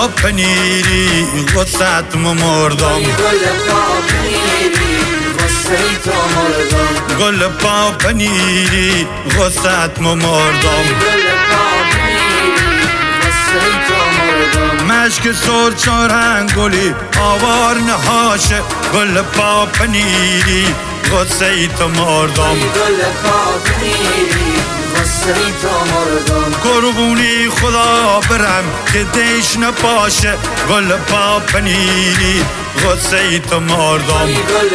پا پنیری غصت مردم گل پا پنیری غصت مردم مشک سر چارنگ گلی آوار نهاشه گل پا پنیری غصه تو مردم قربونی خدا برم که دیش نپاشه گل پا پنیری غصه تو مردم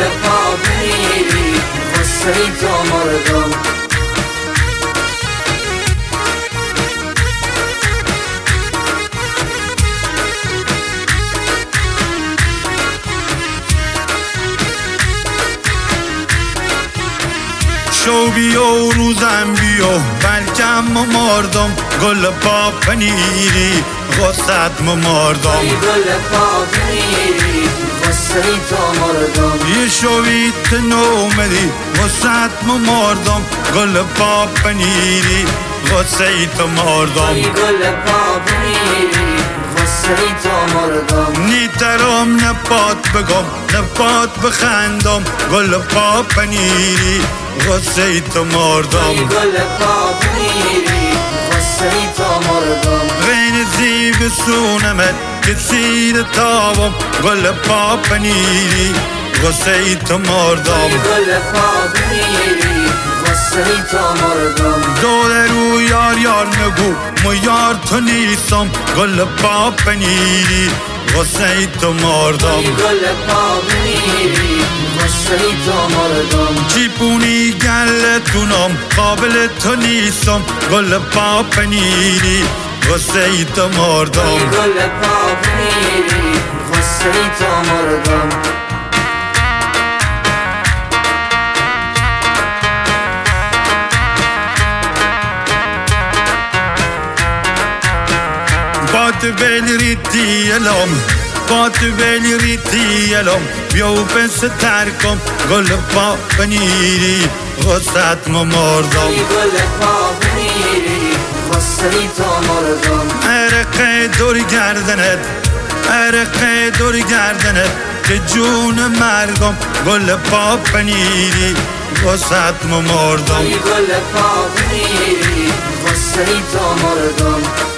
شو بیو روزم بیو بلکم مردم گل پا پنیری غصت مردم یه شویت نومدی غصت مردم گل پا پنیری غصه تو مردم نیترم نپات بگم نپات بخندم گل پا پنیری غصه تو مردم غین زیب سونمت که سیر تاوم گل پا پنیری غصه تو مردم دور رو یار یار نگو مو یار تو نیستم گل پا پنیری غصه تو مردم چیپونی گلتونم قابل تو نیستم گل پا پنیری غصه تو مردم بات بلیریتی الام بات بلیریتی الام بیاو پس ترکم گل پا پنیری غصت مردم عرق دور گردنت عرق دور گردنت که جون مرگم گل پا پنیری غصت مردم